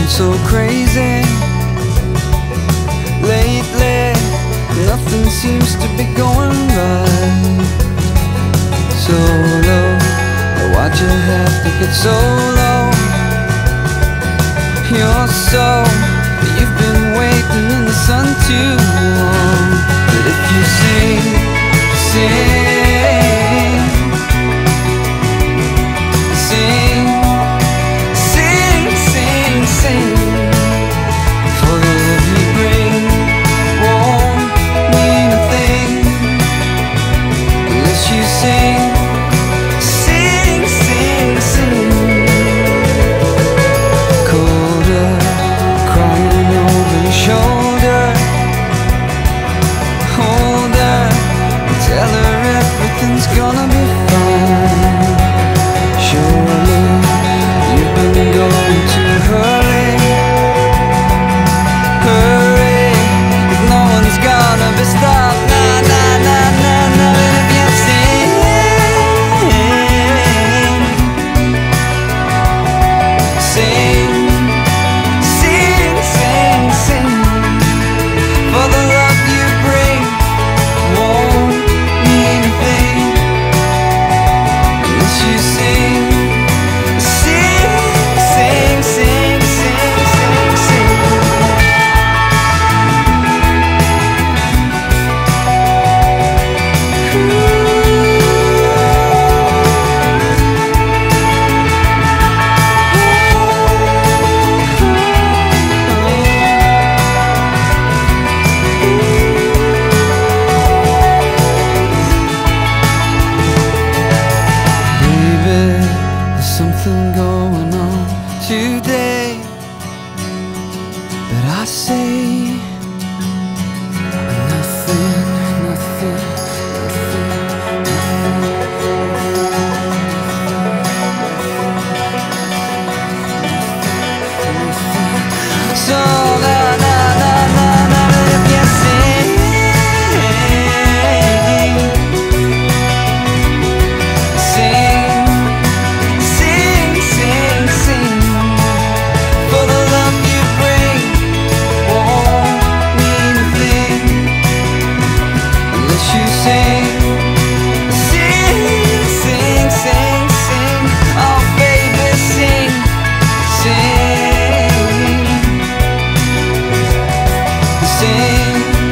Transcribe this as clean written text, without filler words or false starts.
so crazy lately. Nothing seems to be going right. So low, why'd you have to get so low? You're so, you've been waiting in the sun too long. But if you sing, sing, sing, sing, sing, sing, for the love you bring won't mean a thing unless you sing, sing, sing, sing. Colder, crying over your shoulder, hold her and tell her everything's gonna be fine. Surely you've been going too hurry, hurry, 'cause no one's gonna be stopped. Nah, nah, nah, nah, nah. And if you sing, sing, sing, sing, sing, for the love you bring won't mean a thing unless you sing, sing, sing, sing, sing, sing, sing. Baby, there's something going on today, but I say nothing, nothing, nothing. So na na na na na, if you sing, sing, sing, sing, sing, for the love you bring won't mean a thing unless you sing, sing, sing, sing, sing. Oh baby, sing, sing, sing.